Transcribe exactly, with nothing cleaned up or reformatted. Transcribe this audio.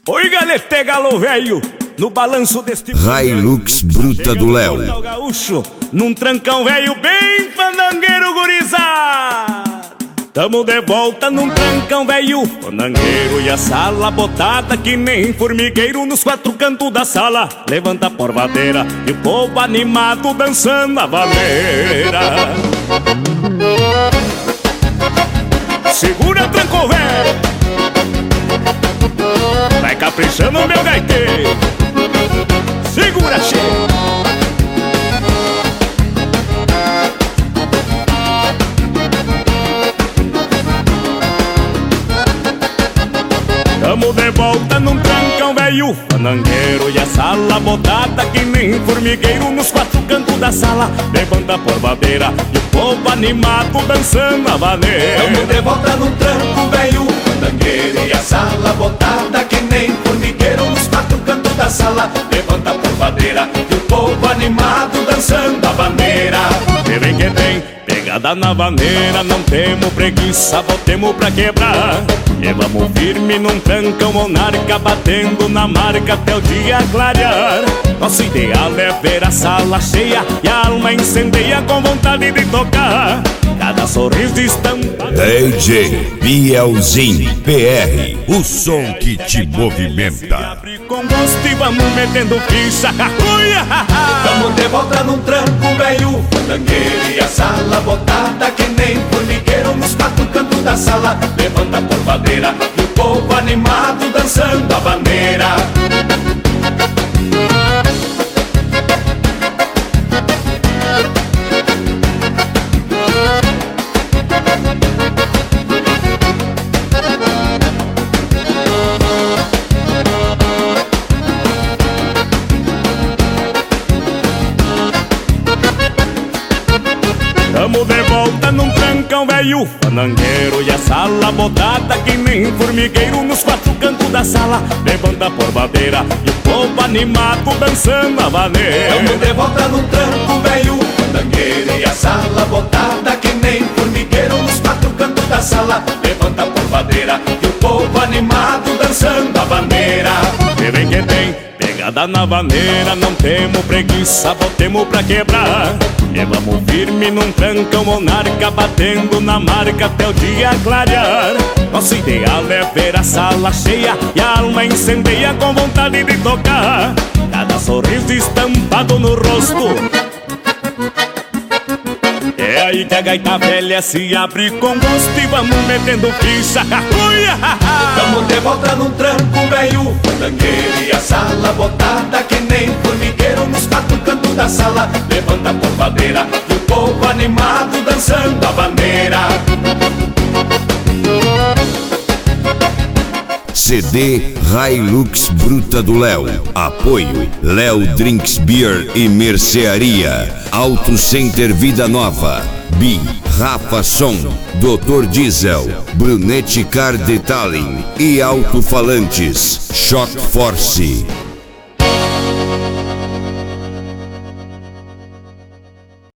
Oi, galete galo velho, no balanço deste Hilux bruta do Léo. Gaúcho, num trancão velho bem fandangueiro gurizada. Tamo de volta num trancão velho fandangueiro e a sala botada que nem formigueiro nos quatro cantos da sala. Levanta a porvadeira e o povo animado dançando a vaneira. Segura tranco velho, vai caprichando meu gaiteiro. Segura cheio. Tamo de volta num trancão velho fandangueiro e a sala botada que nem formigueiro nos quatro cantos da sala. Levanta a porvadeira e o povo animado dançando a vaneira. Tamo de volta num tranco velho fandangueiro e a sala botada que nem formigueiro nos quatro cantos da sala. Levanta a porvadeira e o povo animado dançando a vaneira. E vem que tem pegada na vaneira, não temos preguiça, botemos pra quebrar. E vamos firme num trancão monarca, batendo na marca até o dia clarear. Nosso ideal é ver a sala cheia e a alma incendeia com vontade de tocar. Cada sorriso estampado. D J Bielzinho P R, o som que te movimenta. Abre com gosto e vamos metendo ficha. Tamo de volta num tranco velho fandangueiro e a sala botada que nem formigueiro nos quatro cantos da sala. Levanta a porvadeira e o povo animado dançando a vaneira. Tamo de volta num trancão velho fandangueiro e a sala botada que nem formigueiro nos quatro cantos da sala. Levanta a porvadeira e o povo animado dançando a vaneira. Tamo de volta num tranco velho fandangueiro e a sala botada que nem formigueiro nos quatro cantos da sala. Levanta a porvadeira e o povo animado dançando a vaneira. E vem que tem pegada na vaneira, não temos preguiça, botemos pra quebrar. E vamos firme num trancão monarca, batendo na marca até o dia clarear. Nosso ideal é ver a sala cheia e a alma incendeia com vontade de tocar. Cada sorriso estampado no rosto. É aí que a gaita velha se abre com gosto e vamos metendo ficha. Tamo de volta num tranco velho fandangueiro e a sala botada que nem formigueiro nos quatro cantos da sala. Levanta a porvadeira e o povo animado dançando a vaneira. C D Hilux bruta do Léo. Apoio Léo Drinks Beer e Mercearia. Auto Center Vida Nova. Bi Rafa Som, doutor Diesel, Brunetti Car Detailing e Alto-Falantes Shock Force.